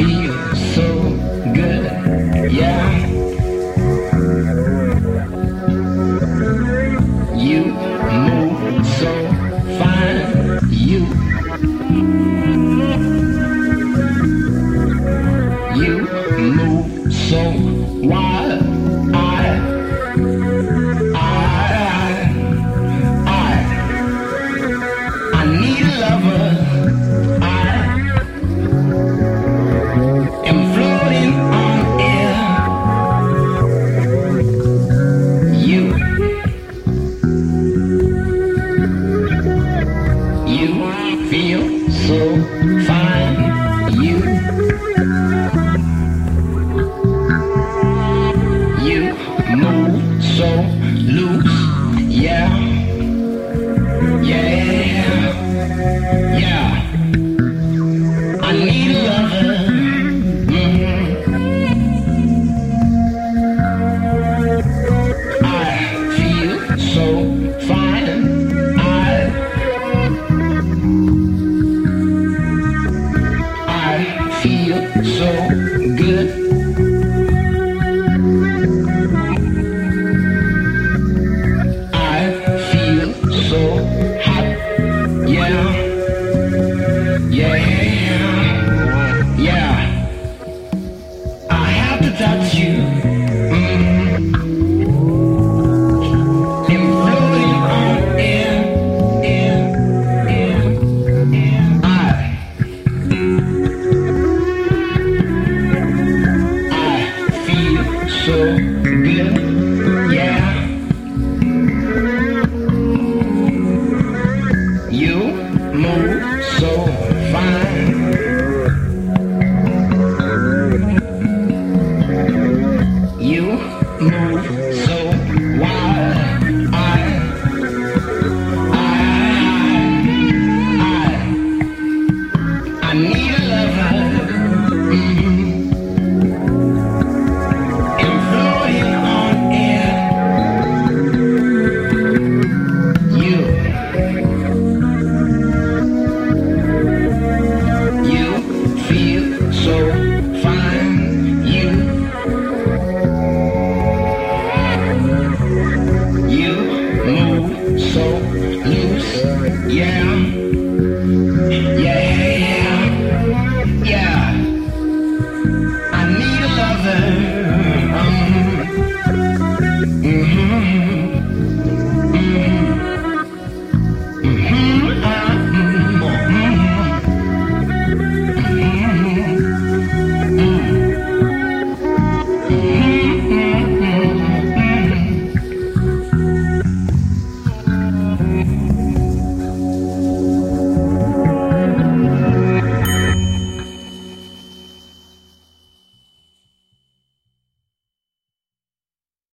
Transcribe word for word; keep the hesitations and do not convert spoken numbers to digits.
feel so good, yeah. You move so fine, you You move so wild, I I, I, I need a lover. I am floating on air. You, you feel so fine. You, you move so loose, yeah. Yeah, yeah, I need a lover. Mm-hmm. I feel so fine. I, I feel so good.